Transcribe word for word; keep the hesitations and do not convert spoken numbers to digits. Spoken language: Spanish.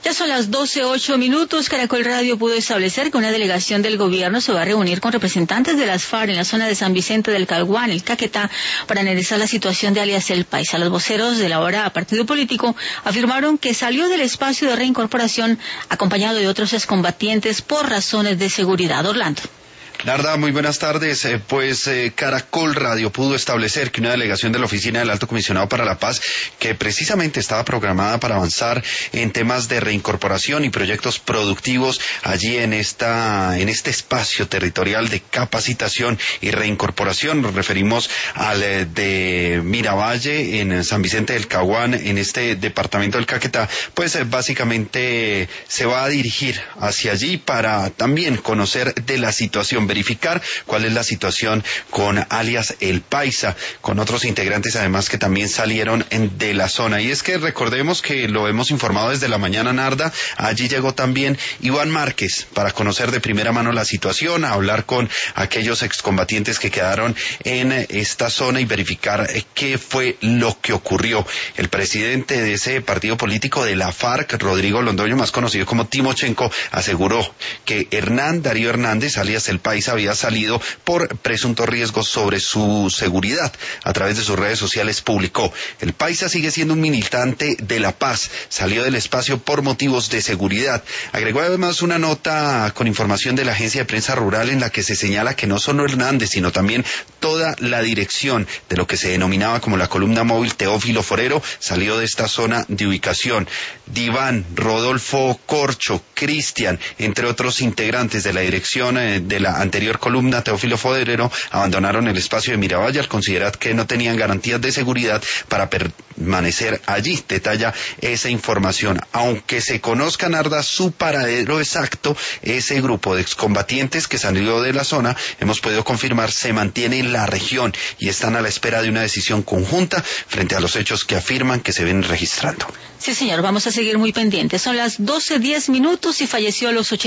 Ya son las doce ocho minutos. Caracol Radio pudo establecer que una delegación del gobierno se va a reunir con representantes de las FARC en la zona de San Vicente del Caguán, el Caquetá, para analizar la situación de alias El Paisa. Los voceros del ahora partido político afirmaron que salió del espacio de reincorporación acompañado de otros excombatientes por razones de seguridad. Orlando. Narda, muy buenas tardes. Eh, pues eh, Caracol Radio pudo establecer que una delegación de la Oficina del Alto Comisionado para la Paz, que precisamente estaba programada para avanzar en temas de reincorporación y proyectos productivos allí en esta en este espacio territorial de capacitación y reincorporación, nos referimos al eh, de Miravalle en San Vicente del Caguán, en este departamento del Caquetá, pues eh, básicamente se va a dirigir hacia allí para también conocer de la situación, verificar cuál es la situación con alias El Paisa, con otros integrantes además que también salieron en, de la zona. Y es que recordemos que lo hemos informado desde la mañana, Narda, allí llegó también Iván Márquez para conocer de primera mano la situación, a hablar con aquellos excombatientes que quedaron en esta zona y verificar qué fue lo que ocurrió. El presidente de ese partido político de la FARC, Rodrigo Londoño, más conocido como Timochenko, aseguró que Hernán Darío Hernández, alias El Paisa, había salido por presuntos riesgos sobre su seguridad. A través de sus redes sociales publicó: El Paisa sigue siendo un militante de la paz, salió del espacio por motivos de seguridad. Agregó además una nota con información de la agencia de prensa rural en la que se señala que no solo Hernández, sino también toda la dirección de lo que se denominaba como la columna móvil Teófilo Forero salió de esta zona de ubicación. Diván, Rodolfo Corcho, Cristian, entre otros integrantes de la dirección eh, de la anterior columna Teófilo Forero, abandonaron el espacio de Miravalle al considerar que no tenían garantías de seguridad para permanecer allí. Detalla esa información. Aunque se conozca, Narda, su paradero exacto, ese grupo de excombatientes que salió de la zona, hemos podido confirmar, se mantiene en la región y están a la espera de una decisión conjunta frente a los hechos que afirman que se ven registrando. Sí, señor, vamos a seguir muy pendientes. Son las doce diez minutos y falleció a los ochenta